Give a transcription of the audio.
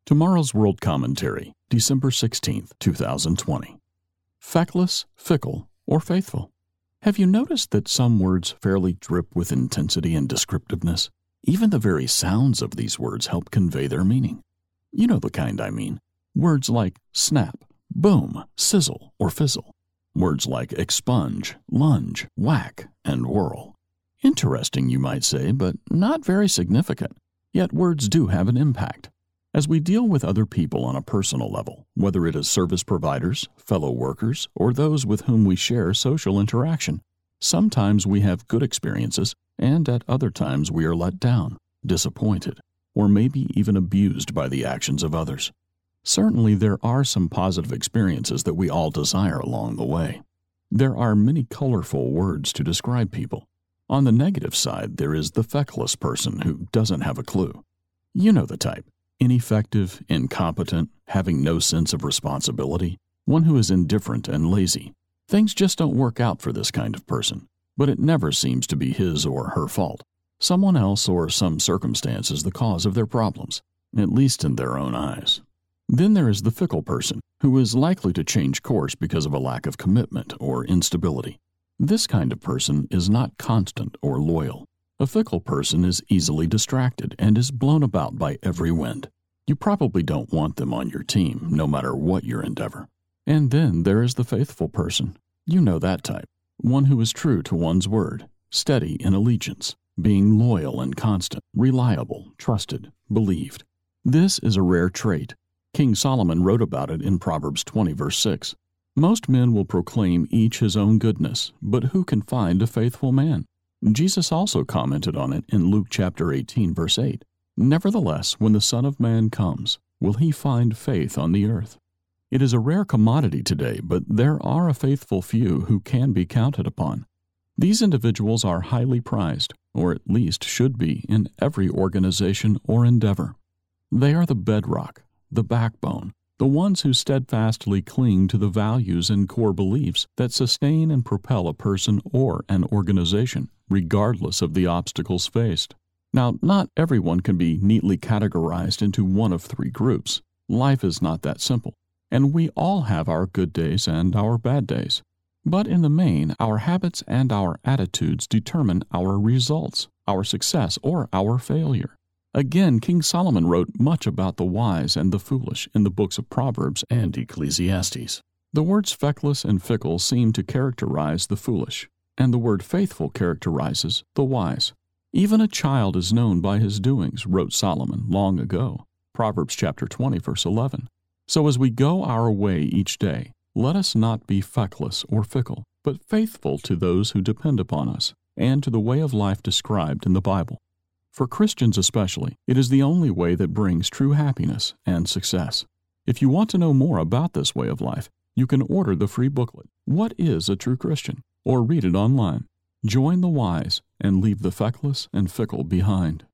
Tomorrow's World Commentary, December 16th, 2020. Feckless, fickle, or faithful. Have you noticed that some words fairly drip with intensity and descriptiveness? Even the very sounds of these words help convey their meaning. You know the kind I mean. Words like snap, boom, sizzle, or fizzle. Words like expunge, lunge, whack, and whirl. Interesting, you might say, but not very significant. Yet words do have an impact. As we deal with other people on a personal level, whether it is service providers, fellow workers, or those with whom we share social interaction, sometimes we have good experiences, and at other times we are let down, disappointed, or maybe even abused by the actions of others. Certainly there are some positive experiences that we all desire along the way. There are many colorful words to describe people. On the negative side, there is the feckless person who doesn't have a clue. You know the type. Ineffective, incompetent, having no sense of responsibility, one who is indifferent and lazy. Things just don't work out for this kind of person, but it never seems to be his or her fault. Someone else or some circumstance is the cause of their problems, at least in their own eyes. Then there is the fickle person, who is likely to change course because of a lack of commitment or instability. This kind of person is not constant or loyal. A fickle person is easily distracted and is blown about by every wind. You probably don't want them on your team, no matter what your endeavor. And then there is the faithful person. You know that type. One who is true to one's word, steady in allegiance, being loyal and constant, reliable, trusted, believed. This is a rare trait. King Solomon wrote about it in Proverbs 20, verse 6. Most men will proclaim each his own goodness, but who can find a faithful man? Jesus also commented on it in Luke chapter 18, verse 8. Nevertheless, when the Son of Man comes, will he find faith on the earth? It is a rare commodity today, but there are a faithful few who can be counted upon. These individuals are highly prized, or at least should be, in every organization or endeavor. They are the bedrock, the backbone, the ones who steadfastly cling to the values and core beliefs that sustain and propel a person or an organization, regardless of the obstacles faced. Now, not everyone can be neatly categorized into one of three groups. Life is not that simple, and we all have our good days and our bad days. But in the main, our habits and our attitudes determine our results, our success, or our failure. Again, King Solomon wrote much about the wise and the foolish in the books of Proverbs and Ecclesiastes. The words feckless and fickle seem to characterize the foolish, and the word faithful characterizes the wise. Even a child is known by his doings, wrote Solomon long ago, Proverbs chapter 20, verse 11. So as we go our way each day, let us not be feckless or fickle, but faithful to those who depend upon us, and to the way of life described in the Bible. For Christians especially, it is the only way that brings true happiness and success. If you want to know more about this way of life, you can order the free booklet, What is a True Christian? Or read it online. Join the wise and leave the feckless and fickle behind.